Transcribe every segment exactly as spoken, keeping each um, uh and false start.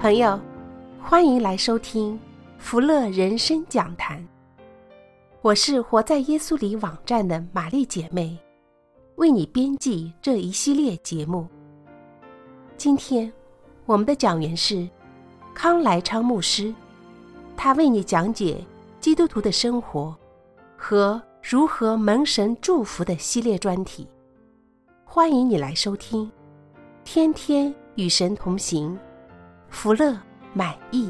朋友，欢迎来收听福乐人生讲坛。我是活在耶稣里网站的玛丽姐妹，为你编辑这一系列节目。今天我们的讲员是康来昌牧师，他为你讲解基督徒的生活和如何蒙神祝福的系列专题。欢迎你来收听，天天与神同行，福乐满意。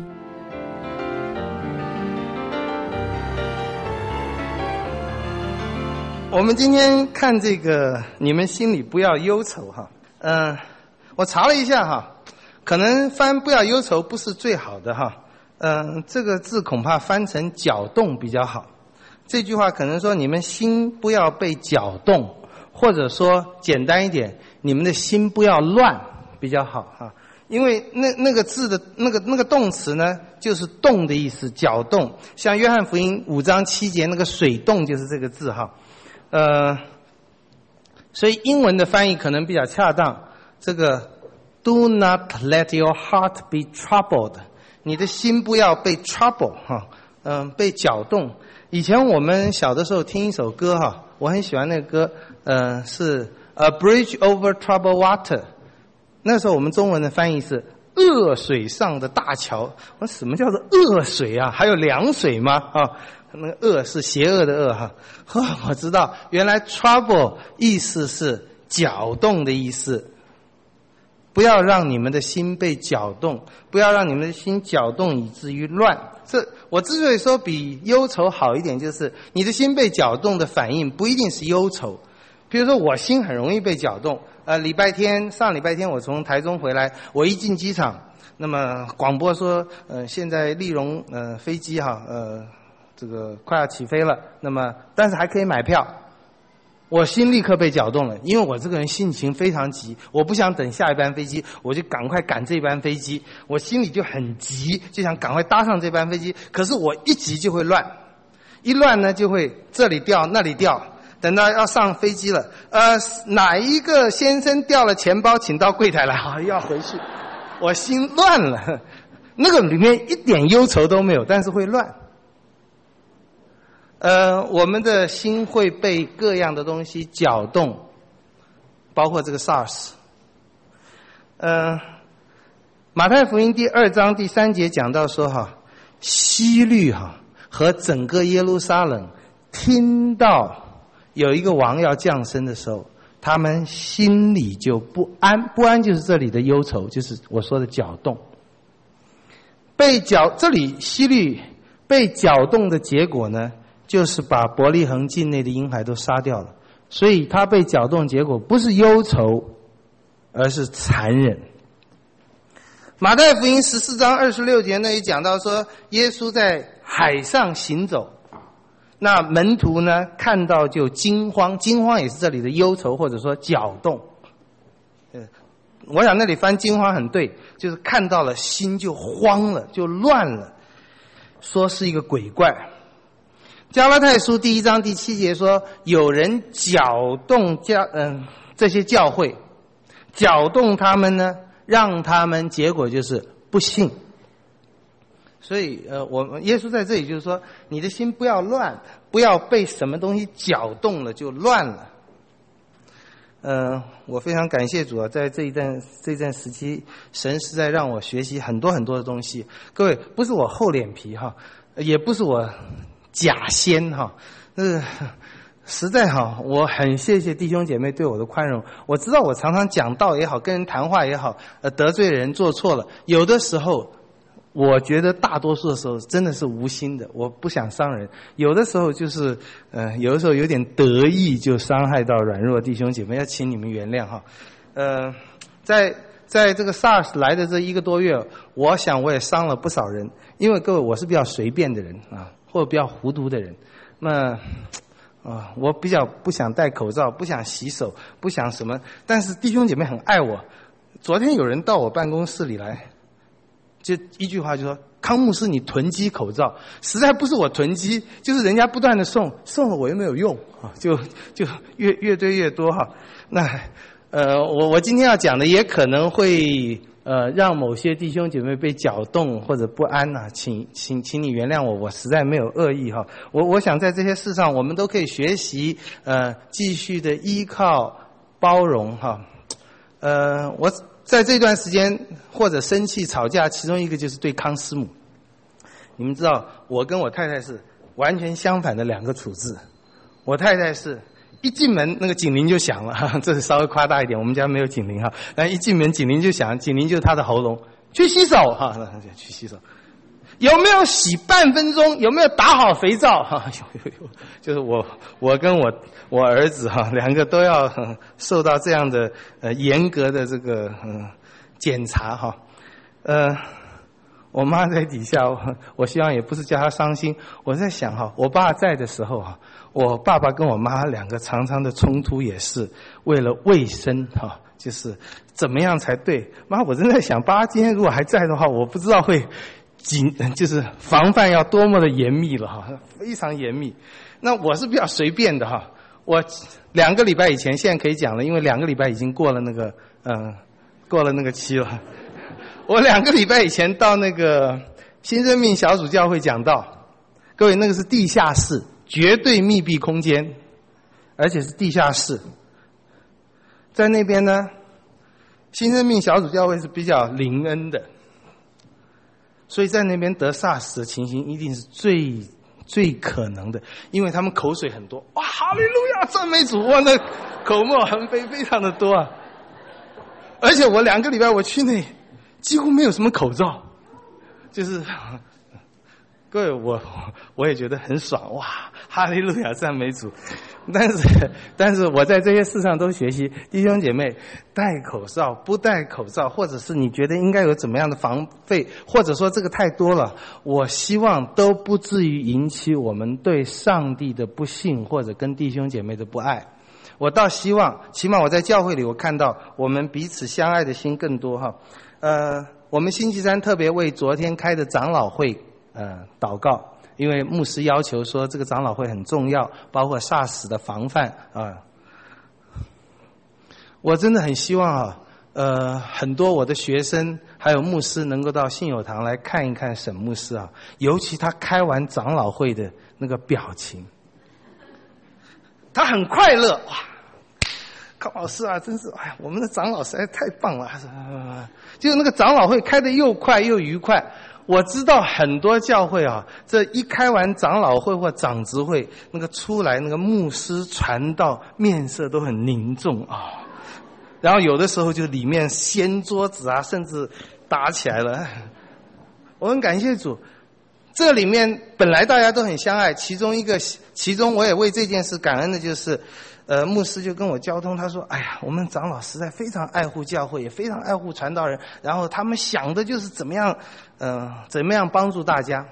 我们今天看这个，你们心里不要忧愁哈。嗯、呃，我查了一下哈，可能翻不要忧愁不是最好的哈。嗯、呃，这个字恐怕翻成搅动比较好。这句话可能说你们心不要被搅动，或者说简单一点，你们的心不要乱比较好哈。因为那那个字的那个那个动词呢，就是动的意思，搅动。像约翰福音五章七节那个水动就是这个字哈。呃，所以英文的翻译可能比较恰当。这个 "Do not let your heart be troubled"， 你的心不要被 trouble 哈，嗯、呃，被搅动。以前我们小的时候听一首歌哈，我很喜欢那个歌，呃，是 "A Bridge Over Troubled Water"。那时候我们中文的翻译是恶水上的大桥。我说什么叫做恶水啊？还有凉水吗？啊，那个恶是邪恶的恶哈。呵，我知道原来 trouble 意思是搅动的意思。不要让你们的心被搅动，不要让你们的心搅动以至于乱。这我之所以说比忧愁好一点，就是你的心被搅动的反应不一定是忧愁。比如说我心很容易被搅动。呃，礼拜天上礼拜天我从台中回来，我一进机场，那么广播说，呃，现在立荣呃飞机哈，呃，这个快要起飞了，那么但是还可以买票，我心立刻被搅动了，因为我这个人性情非常急，我不想等下一班飞机，我就赶快赶这班飞机，我心里就很急，就想赶快搭上这班飞机，可是我一急就会乱，一乱呢就会这里掉那里掉。等到要上飞机了，呃，哪一个先生掉了钱包，请到柜台来，好要回去，我心乱了。那个里面一点忧愁都没有，但是会乱。呃，我们的心会被各样的东西搅动，包括这个 SARS。呃，马太福音第二章第三节讲到说哈，希律哈和整个耶路撒冷听到有一个王要降生的时候，他们心里就不安，不安就是这里的忧愁，就是我说的搅动。被搅，这里希律被搅动的结果呢，就是把伯利恒境内的婴孩都杀掉了。所以他被搅动的结果不是忧愁，而是残忍。马太福音十四章二十六节那里讲到说，耶稣在海上行走。那门徒呢看到就惊慌，惊慌也是这里的忧愁或者说搅动。我想那里翻惊慌很对，就是看到了心就慌了，就乱了，说是一个鬼怪。加拉太书第一章第七节说，有人搅动教嗯这些教会，搅动他们呢，让他们结果就是不信。所以呃，我耶稣在这里就是说，你的心不要乱，不要被什么东西搅动了就乱了。呃，我非常感谢主啊，在这一段这一段时期，神是在让我学习很多很多的东西。各位，不是我厚脸皮哈，也不是我假仙哈，呃，实在哈，我很谢谢弟兄姐妹对我的宽容。我知道我常常讲道也好，跟人谈话也好，呃，得罪人做错了，有的时候。我觉得大多数的时候真的是无心的，我不想伤人。有的时候就是，呃，有的时候有点得意，就伤害到软弱弟兄姐妹，要请你们原谅哈。呃，在在这个 SARS 来的这一个多月，我想我也伤了不少人，因为各位我是比较随便的人啊，或者比较糊涂的人。那啊，我比较不想戴口罩，不想洗手，不想什么，但是弟兄姐妹很爱我。昨天有人到我办公室里来。就一句话就说，康牧师你囤积口罩，实在不是我囤积，就是人家不断的送，送了我又没有用啊，就就越越堆越多哈。那呃，我我今天要讲的也可能会呃，让某些弟兄姐妹被搅动或者不安呐、啊，请请请你原谅我，我实在没有恶意哈。我我想在这些事上，我们都可以学习，呃，继续的依靠包容哈。呃，我在这段时间或者生气吵架，其中一个就是对康师母。你们知道，我跟我太太是完全相反的两个处置。我太太是。一进门那个警铃就响了，哈，这是稍微夸大一点，我们家没有警铃哈。但一进门警铃就响，警铃就是他的喉咙，去洗手哈，去洗手。有没有洗半分钟？有没有打好肥皂？哈，有有有，就是我我跟我我儿子哈，两个都要、嗯、受到这样的呃严格的这个嗯检查哈。呃，我妈在底下，我我希望也不是叫她伤心。我在想哈，我爸在的时候哈。我爸爸跟我妈两个常常的冲突也是为了卫生哈，就是怎么样才对。妈，我正在想，爸今天如果还在的话，我不知道会紧，就是防范要多么的严密了哈，非常严密。那我是比较随便的哈，我两个礼拜以前，现在可以讲了，因为两个礼拜已经过了那个嗯，过了那个期了。我两个礼拜以前到那个新生命小组教会讲道，各位那个是地下室。绝对密闭空间，而且是地下室。在那边呢，新生命小组教会是比较灵恩的，所以在那边得 SARS 的情形一定是最最可能的，因为他们口水很多。哇，哈利路亚，赞美主！哇，那口沫横飞，非常的多啊。而且我两个礼拜我去那，几乎没有什么口罩，就是。各位，我我也觉得很爽哇！哈利路亚，赞美主。但是，但是我在这些事上都学习，弟兄姐妹，戴口罩不戴口罩，或者是你觉得应该有怎么样的防备，或者说这个太多了，我希望都不至于引起我们对上帝的不信，或者跟弟兄姐妹的不爱。我倒希望，起码我在教会里，我看到我们彼此相爱的心更多哈。呃，我们星期三特别为昨天开的长老会。呃，祷告，因为牧师要求说这个长老会很重要，包括 SARS 的防范啊。我真的很希望啊，呃，很多我的学生还有牧师能够到信友堂来看一看沈牧师啊，尤其他开完长老会的那个表情，他很快乐哇！康老师啊，真是哎呀，我们的长老实在太棒了，就是那个长老会开得又快又愉快。我知道很多教会啊，这一开完长老会或长执会，那个出来那个牧师传道面色都很凝重啊，然后有的时候就里面掀桌子啊，甚至打起来了。我很感谢主，这里面本来大家都很相爱，其中一个，其中我也为这件事感恩的就是。呃，牧师就跟我交通，他说：“哎呀，我们长老实在非常爱护教会，也非常爱护传道人，然后他们想的就是怎么样，嗯、呃，怎么样帮助大家。”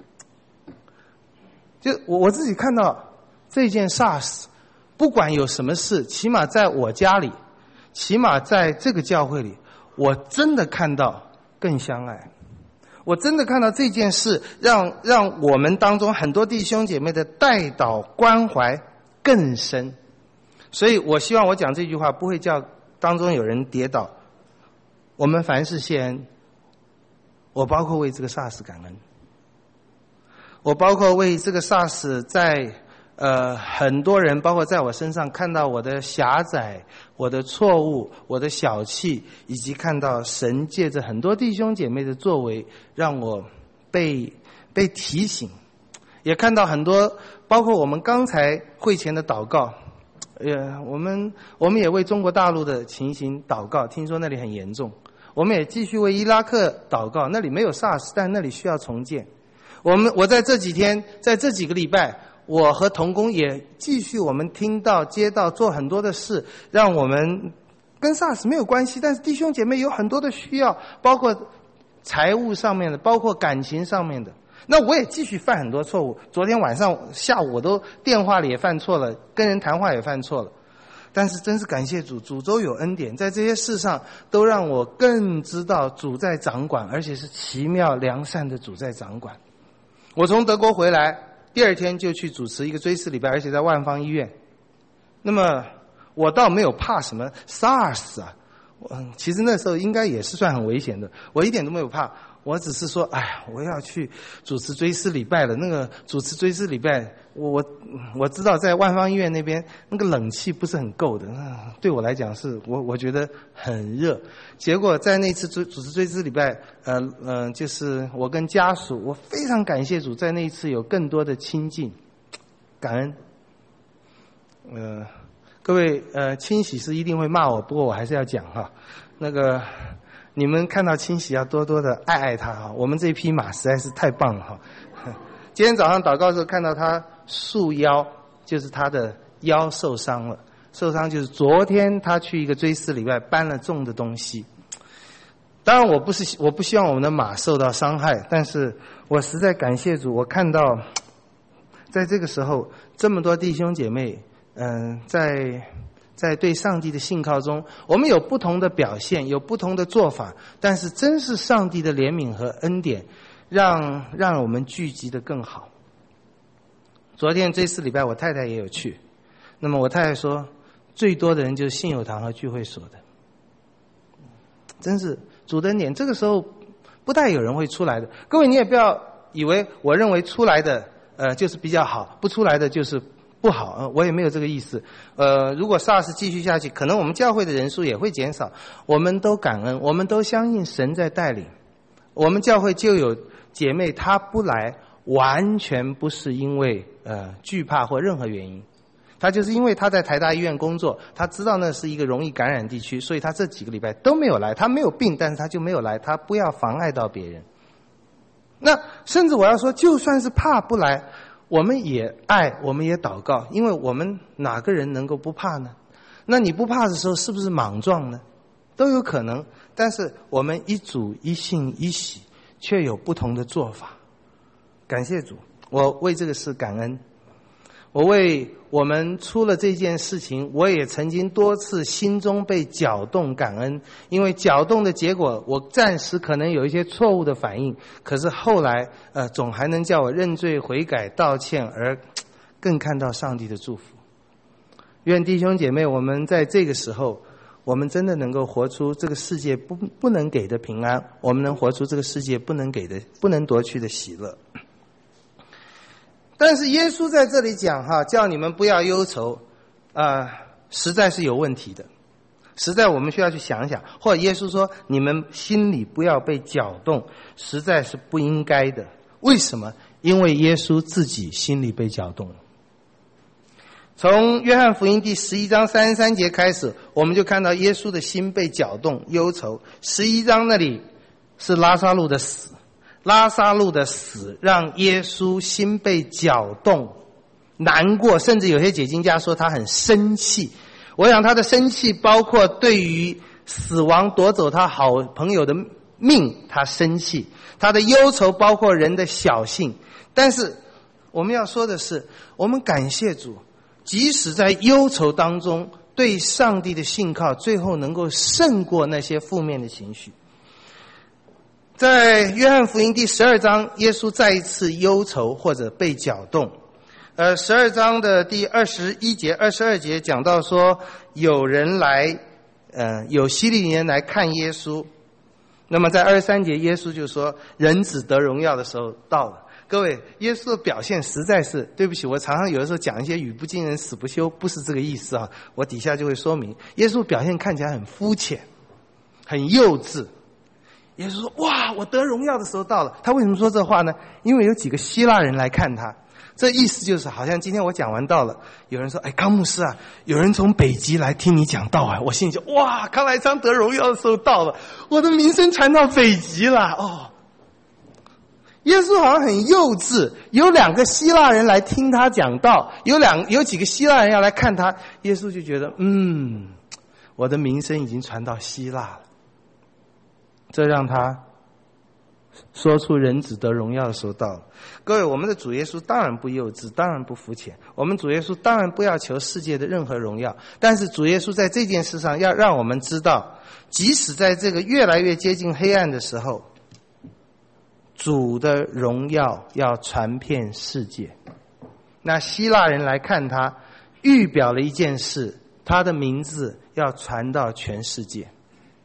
就我我自己看到这件 SARS， 不管有什么事，起码在我家里，起码在这个教会里，我真的看到更相爱。我真的看到这件事让让我们当中很多弟兄姐妹的代祷关怀更深。所以我希望我讲这句话不会叫当中有人跌倒。我们凡事谢恩，我包括为这个 SARS 感恩，我包括为这个 SARS 在呃很多人包括在我身上看到我的狭窄、我的错误、我的小气，以及看到神借着很多弟兄姐妹的作为让我被被提醒，也看到很多包括我们刚才会前的祷告。呃，我们我们也为中国大陆的情形祷告，听说那里很严重。我们也继续为伊拉克祷告，那里没有 SARS， 但那里需要重建。我们我在这几天，在这几个礼拜，我和同工也继续我们听到、接到做很多的事，让我们跟 SARS 没有关系，但是弟兄姐妹有很多的需要，包括财务上面的，包括感情上面的。那我也继续犯很多错误，昨天晚上下午我都电话里也犯错了，跟人谈话也犯错了，但是真是感谢主，主都有恩典，在这些事上都让我更知道主在掌管，而且是奇妙良善的主在掌管。我从德国回来第二天就去主持一个追思礼拜，而且在万方医院。那么我倒没有怕什么 SARS 啊， 嗯，其实那时候应该也是算很危险的，我一点都没有怕，我只是说，哎呀，我要去主持追思礼拜了。那个主持追思礼拜，我我我知道在万芳医院那边那个冷气不是很够的，对我来讲是我我觉得很热。结果在那次主主持追思礼拜，呃呃，就是我跟家属，我非常感谢主，在那一次有更多的亲近，感恩。呃。各位，呃，清洗是一定会骂我，不过我还是要讲哈。那个，你们看到清洗要多多的爱爱他哈。我们这匹马实在是太棒了哈。今天早上祷告的时候看到他束腰，就是他的腰受伤了，受伤就是昨天他去一个追思礼拜搬了重的东西。当然我不是我不希望我们的马受到伤害，但是我实在感谢主，我看到在这个时候这么多弟兄姐妹。嗯，在在对上帝的信靠中，我们有不同的表现，有不同的做法，但是真是上帝的怜悯和恩典，让让我们聚集得更好。昨天这次礼拜，我太太也有去，那么我太太说，最多的人就是信友堂和聚会所的，真是主的恩典。这个时候不太有人会出来的，各位你也不要以为我认为出来的呃就是比较好，不出来的就是不好，我也没有这个意思。呃，如果 SARS 继续下去，可能我们教会的人数也会减少。我们都感恩，我们都相信神在带领。我们教会就有姐妹，她不来，完全不是因为呃惧怕或任何原因，她就是因为她在台大医院工作，她知道那是一个容易感染地区，所以她这几个礼拜都没有来。她没有病，但是她就没有来，她不要妨碍到别人。那甚至我要说，就算是怕不来，我们也爱，我们也祷告，因为我们哪个人能够不怕呢？那你不怕的时候，是不是莽撞呢？都有可能。但是我们一主一信一喜，却有不同的做法。感谢主，我为这个事感恩。我为我们出了这件事情，我也曾经多次心中被搅动感恩，因为搅动的结果，我暂时可能有一些错误的反应，可是后来呃，总还能叫我认罪悔改道歉，而更看到上帝的祝福。愿弟兄姐妹，我们在这个时候，我们真的能够活出这个世界不不能给的平安，我们能活出这个世界不能给的不能夺去的喜乐。但是耶稣在这里讲哈，叫你们不要忧愁，呃，实在是有问题的，实在我们需要去想想。或者耶稣说，你们心里不要被搅动，实在是不应该的。为什么？因为耶稣自己心里被搅动了。从约翰福音第十一章三十三节开始，我们就看到耶稣的心被搅动、忧愁。十一章那里是拉撒路的死。拉撒路的死让耶稣心被搅动、难过，甚至有些解经家说他很生气。我想他的生气包括对于死亡夺走他好朋友的命，他生气；他的忧愁包括人的小性。但是我们要说的是，我们感谢主，即使在忧愁当中，对上帝的信靠最后能够胜过那些负面的情绪。在约翰福音第十二章，耶稣再一次忧愁或者被搅动。呃，十二章的第二十一节、二十二节讲到说，有人来，呃，有希利尼人来看耶稣。那么在二十三节，耶稣就说，人子得荣耀的时候到了。各位，耶稣的表现实在是，对不起，我常常有的时候讲一些语不惊人死不休，不是这个意思啊，我底下就会说明。耶稣表现看起来很肤浅，很幼稚。耶稣说，哇，我得荣耀的时候到了。他为什么说这话呢？因为有几个希腊人来看他。这意思就是好像今天我讲完道了，有人说，哎，康牧师啊，有人从北极来听你讲道啊。我心里就，哇，康来昌得荣耀的时候到了，我的名声传到北极了。哦，耶稣好像很幼稚，有两个希腊人来听他讲道，有两有几个希腊人要来看他，耶稣就觉得，嗯，我的名声已经传到希腊了。这让他说出人子得荣耀的时候到了。各位，我们的主耶稣当然不幼稚，当然不肤浅，我们主耶稣当然不要求世界的任何荣耀，但是主耶稣在这件事上要让我们知道，即使在这个越来越接近黑暗的时候，主的荣耀要传遍世界。那希腊人来看他，预表了一件事，他的名字要传到全世界。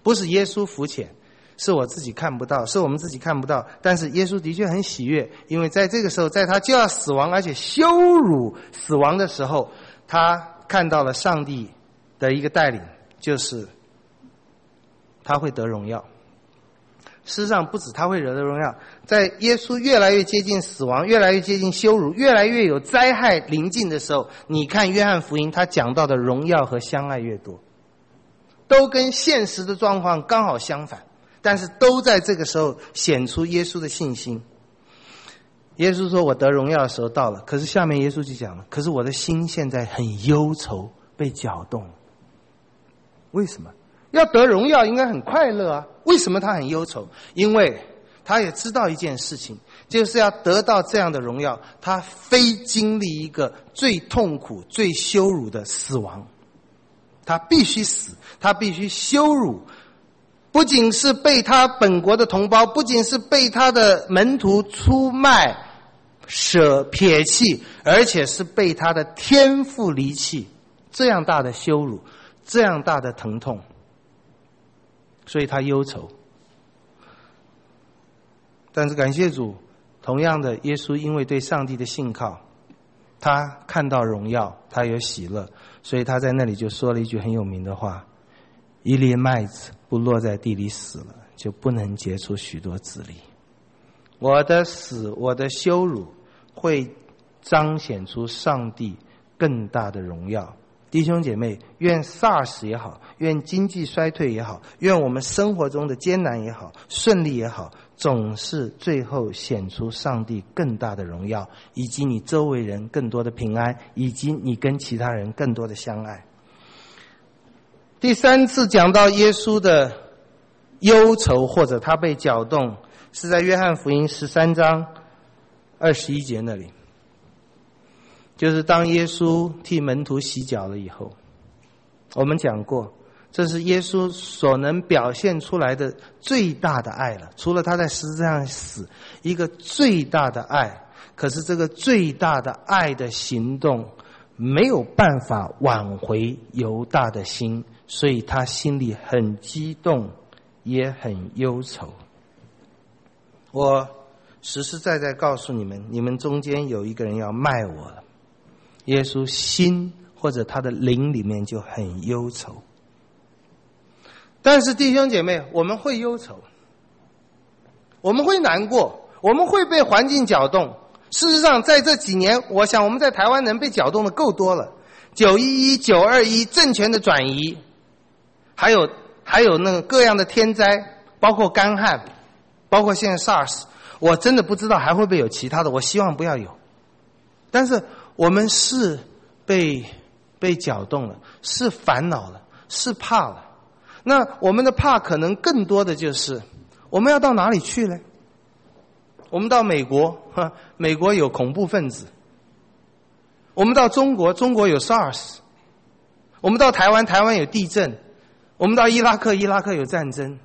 不是耶稣浮浅，是我自己看不到，是我们自己看不到。但是耶稣的确很喜悦，因为在这个时候，在他就要死亡而且羞辱死亡的时候，他看到了上帝的一个带领，就是他会得荣耀。事实上不止他会得荣耀，在耶稣越来越接近死亡，越来越接近羞辱，越来越有灾害临近的时候，你看约翰福音他讲到的荣耀和相爱越多，都跟现实的状况刚好相反，但是都在这个时候显出耶稣的信心。耶稣说我得荣耀的时候到了，可是下面耶稣就讲了，可是我的心现在很忧愁，被搅动。为什么？要得荣耀应该很快乐啊，为什么他很忧愁？因为他也知道一件事情，就是要得到这样的荣耀，他非经历一个最痛苦最羞辱的死亡，他必须死，他必须羞辱，不仅是被他本国的同胞，不仅是被他的门徒出卖舍撇弃，而且是被他的天父离弃，这样大的羞辱，这样大的疼痛，所以他忧愁。但是感谢主，同样的，耶稣因为对上帝的信靠，他看到荣耀，他有喜乐，所以他在那里就说了一句很有名的话，一粒麦子不落在地里死了，就不能结出许多子粒。我的死，我的羞辱会彰显出上帝更大的荣耀。弟兄姐妹，愿 SARS 也好，愿经济衰退也好，愿我们生活中的艰难也好，顺利也好，总是最后显出上帝更大的荣耀，以及你周围人更多的平安，以及你跟其他人更多的相爱。第三次讲到耶稣的忧愁或者他被搅动，是在约翰福音十三章二十一节那里，就是当耶稣替门徒洗脚了以后，我们讲过，这是耶稣所能表现出来的最大的爱了，除了他在十字架上死，一个最大的爱。可是这个最大的爱的行动没有办法挽回犹大的心，所以他心里很激动，也很忧愁。我实实在在告诉你们，你们中间有一个人要卖我了。耶稣心或者他的灵里面就很忧愁。但是弟兄姐妹，我们会忧愁，我们会难过，我们会被环境搅动。事实上在这几年，我想我们在台湾人被搅动的够多了，九一一、九二一政权的转移，还有还有那个各样的天灾，包括干旱，包括现在 SARS， 我真的不知道还会不会有其他的，我希望不要有。但是我们是被被搅动了，是烦恼了，是怕了。那我们的怕可能更多的就是我们要到哪里去呢？我们到美国，美国有恐怖分子；我们到中国，中国有 SARS； 我们到台湾，台湾有地震；我们到伊拉克，伊拉克有战争。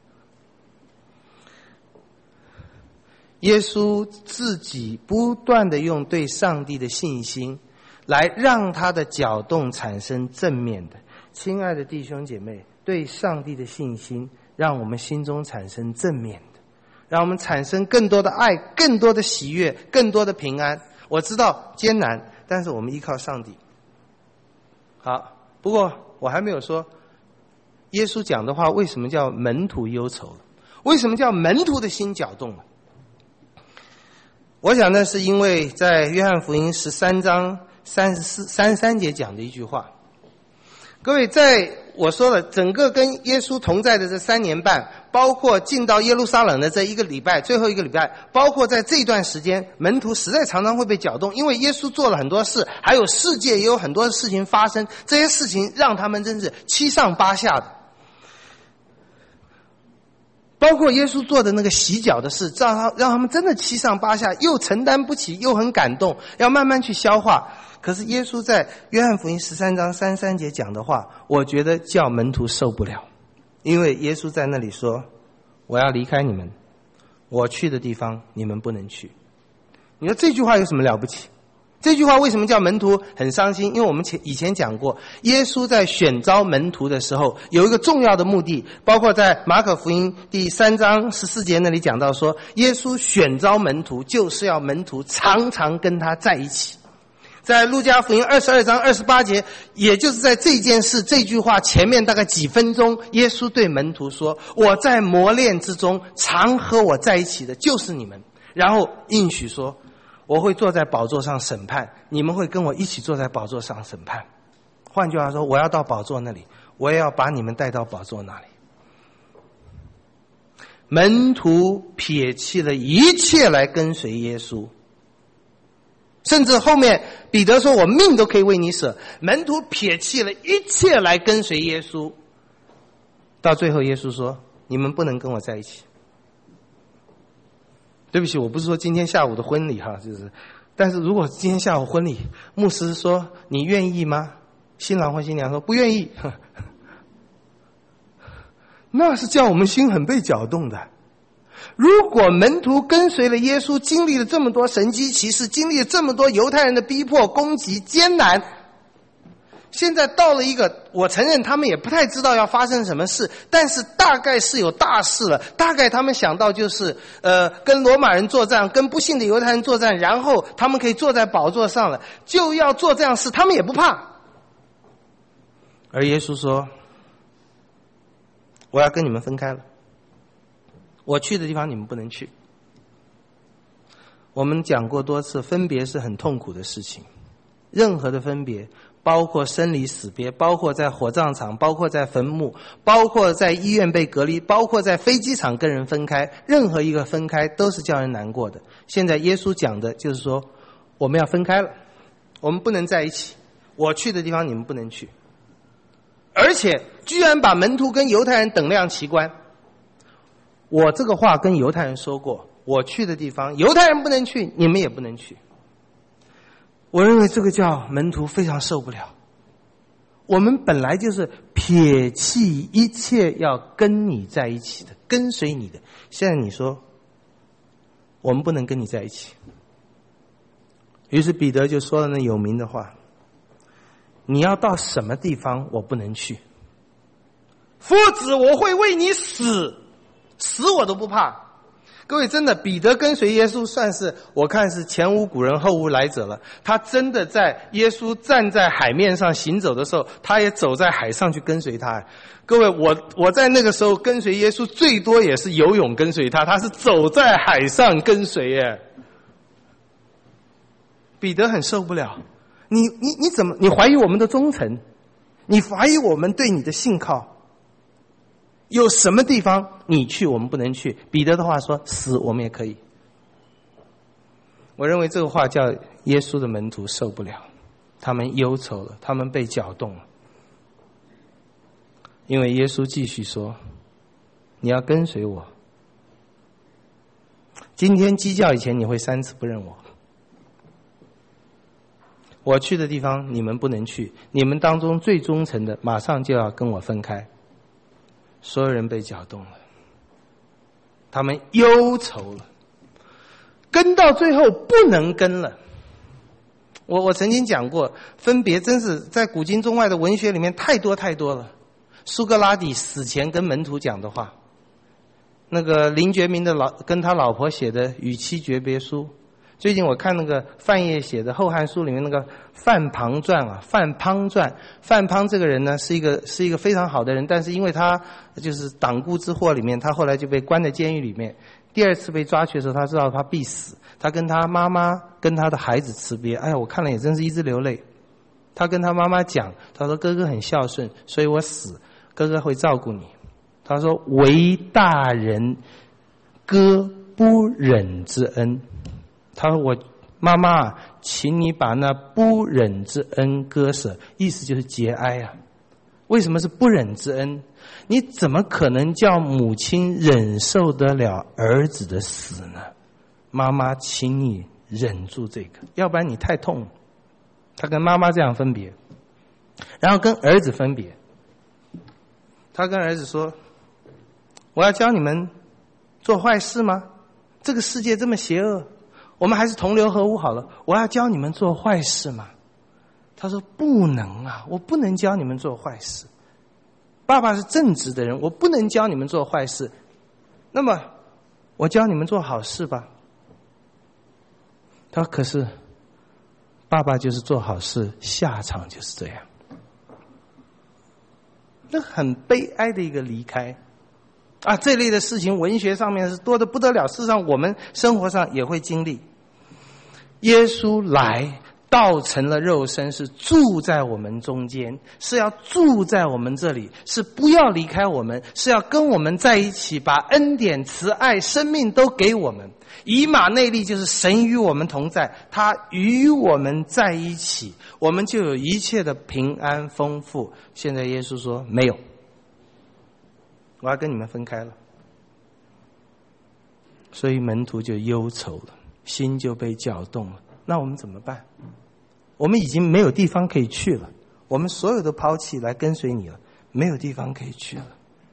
耶稣自己不断的用对上帝的信心来让他的搅动产生正面的。亲爱的弟兄姐妹，对上帝的信心让我们心中产生正面的，让我们产生更多的爱，更多的喜悦，更多的平安。我知道艰难，但是我们依靠上帝。好，不过我还没有说耶稣讲的话为什么叫门徒忧愁，为什么叫门徒的心搅动了。我想呢，是因为在约翰福音十三章三十四、三十三节讲的一句话。各位，在我说了整个跟耶稣同在的这三年半，包括进到耶路撒冷的这一个礼拜，最后一个礼拜，包括在这段时间，门徒实在常常会被搅动，因为耶稣做了很多事，还有世界也有很多事情发生，这些事情让他们真是七上八下的。包括耶稣做的那个洗脚的事，让他让他们真的七上八下，又承担不起，又很感动，要慢慢去消化。可是耶稣在约翰福音十三章三十三节讲的话，我觉得叫门徒受不了，因为耶稣在那里说：“我要离开你们，我去的地方你们不能去。”你说这句话有什么了不起？ 这句话为什么叫门徒很伤心？因为我们前以前讲过，耶稣在选召门徒的时候有一个重要的目的，包括在马可福音第三章十四节那里讲到说，耶稣选召门徒就是要门徒常常跟他在一起。在路加福音二十二章二十八节，也就是在这件事这句话前面大概几分钟，耶稣对门徒说，我在磨练之中常和我在一起的就是你们，然后应许说，我会坐在宝座上审判，你们会跟我一起坐在宝座上审判。换句话说，我要到宝座那里，我也要把你们带到宝座那里。门徒撇弃了一切来跟随耶稣，甚至后面彼得说，我命都可以为你舍。门徒撇弃了一切来跟随耶稣，到最后耶稣说，你们不能跟我在一起。对不起，我不是说今天下午的婚礼哈，就是，但是如果今天下午婚礼，牧师说你愿意吗？新郎或新娘说不愿意，那是叫我们心很被搅动的。如果门徒跟随了耶稣，经历了这么多神迹奇事，经历了这么多犹太人的逼迫、攻击、艰难，现在到了一个，我承认他们也不太知道要发生什么事，但是大概是有大事了。大概他们想到就是呃，跟罗马人作战，跟不信的犹太人作战，然后他们可以坐在宝座上了，就要做这样事，他们也不怕。而耶稣说，我要跟你们分开了，我去的地方你们不能去。我们讲过多次，分别是很痛苦的事情，任何的分别，包括生离死别，包括在火葬场，包括在坟墓，包括在医院被隔离，包括在飞机场跟人分开，任何一个分开都是叫人难过的。现在耶稣讲的就是说，我们要分开了，我们不能在一起，我去的地方你们不能去。而且居然把门徒跟犹太人等量齐观。我这个话跟犹太人说过，我去的地方犹太人不能去，你们也不能去。我认为这个叫门徒非常受不了。我们本来就是撇弃一切要跟你在一起的，跟随你的，现在你说我们不能跟你在一起。于是彼得就说了那有名的话，你要到什么地方我不能去？夫子，我会为你死，死我都不怕。各位，真的，彼得跟随耶稣算是我看是前无古人后无来者了。他真的在耶稣站在海面上行走的时候，他也走在海上去跟随他。各位，我我在那个时候跟随耶稣最多也是游泳跟随他，他是走在海上跟随耶。彼得很受不了，你你你怎么你怀疑我们的忠诚？你怀疑我们对你的信靠？有什么地方你去我们不能去？彼得的话说，死我们也可以。我认为这个话叫耶稣的门徒受不了，他们忧愁了，他们被搅动了。因为耶稣继续说，你要跟随我，今天鸡叫以前你会三次不认我，我去的地方你们不能去，你们当中最忠诚的马上就要跟我分开。所有人被搅动了，他们忧愁了，跟到最后不能跟了。我我曾经讲过，分别真是在古今中外的文学里面太多太多了。苏格拉底死前跟门徒讲的话，那个林觉民的老跟他老婆写的与妻诀别书，最近我看那个范晔写的《后汉书》里面那个范滂传啊，范滂传，范滂这个人呢是一个是一个非常好的人，但是因为他就是党锢之祸里面，他后来就被关在监狱里面。第二次被抓去的时候，他知道他必死，他跟他妈妈跟他的孩子辞别，哎呀，我看了也真是一直流泪。他跟他妈妈讲，他说哥哥很孝顺，所以我死，哥哥会照顾你。他说为大人割不忍之恩。他说我妈妈，请你把那不忍之恩割舍，意思就是节哀啊。为什么是不忍之恩？你怎么可能叫母亲忍受得了儿子的死呢？妈妈，请你忍住这个，要不然你太痛了。他跟妈妈这样分别，然后跟儿子分别。他跟儿子说，我要教你们做坏事吗？这个世界这么邪恶， 我们还是同流合污好了，我要教你们做坏事吗？他说不能啊，我不能教你们做坏事。爸爸是正直的人，我不能教你们做坏事，那么我教你们做好事吧。他说可是爸爸就是做好事，下场就是这样。那很悲哀的一个离开啊！这类的事情文学上面是多得不得了，事实上我们生活上也会经历。耶稣来道成了肉身，是住在我们中间，是要住在我们这里，是不要离开我们，是要跟我们在一起，把恩典、慈爱、生命都给我们。以马内利就是神与我们同在，他与我们在一起，我们就有一切的平安丰富。现在耶稣说没有，我要跟你们分开了。所以门徒就忧愁了，心就被搅动了。那我们怎么办？我们已经没有地方可以去了，我们所有的抛弃来跟随你了，没有地方可以去了。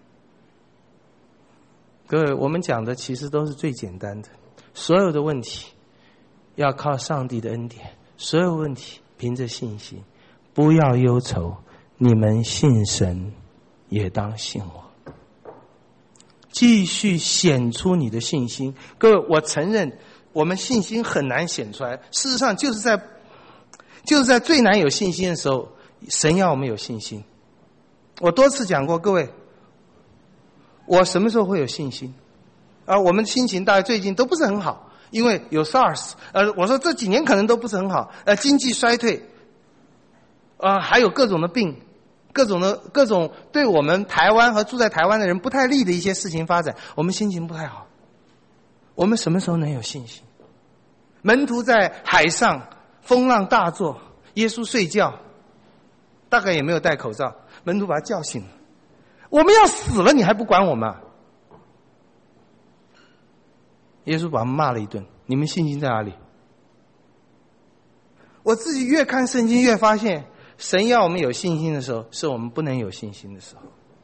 各位，我们讲的其实都是最简单的，所有的问题要靠上帝的恩典，所有问题凭着信心。不要忧愁，你们信神也当信我。继续显出你的信心。各位，我承认我们信心很难显出来，事实上就是在就是在最难有信心的时候，神要我们有信心。我多次讲过，各位，我什么时候会有信心啊？我们心情大概最近都不是很好，因为有 SARS， 呃，我说这几年可能都不是很好，呃，经济衰退，呃，还有各种的病，各种的各种对我们台湾和住在台湾的人不太利的一些事情发展，我们心情不太好。我们什么时候能有信心？门徒在海上，风浪大作，耶稣睡觉，大概也没有戴口罩，门徒把他叫醒了。我们要死了，你还不管我们啊？耶稣把他们骂了一顿，你们信心在哪里？我自己越看圣经越发现，神要我们有信心的时候，是我们不能有信心的时候。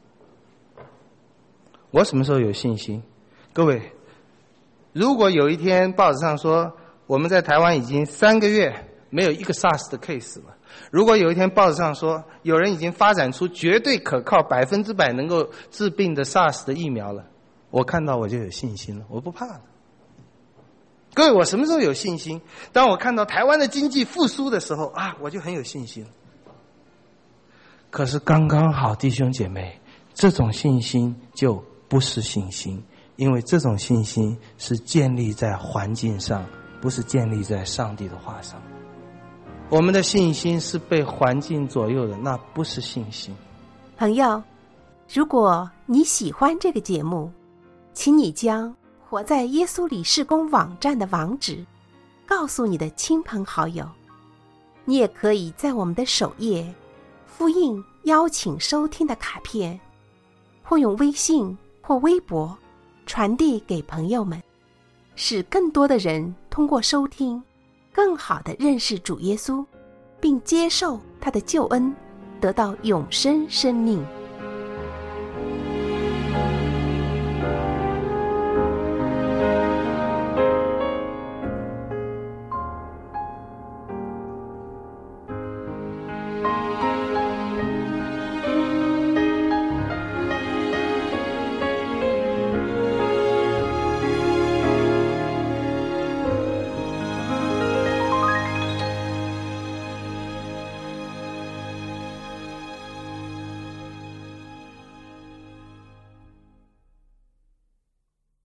我什么时候有信心？各位，如果有一天报纸上说我们在台湾已经三个月没有一个 SARS 的 case 了，如果有一天报纸上说有人已经发展出绝对可靠百分之百能够治病的 SARS 的疫苗了，我看到我就有信心了，我不怕了。各位，我什么时候有信心？当我看到台湾的经济复苏的时候啊，我就很有信心。可是刚刚好，弟兄姐妹，这种信心就不是信心，因为这种信心是建立在环境上，不是建立在上帝的话上。我们的信心是被环境左右的，那不是信心。 朋友，如果你喜欢这个节目，请你将活在耶稣里事工网站的网址告诉你的亲朋好友。你也可以在我们的首页复印邀请收听的卡片，或用微信或微博传递给朋友们，使更多的人通过收听更好地认识主耶稣，并接受他的救恩，得到永生生命。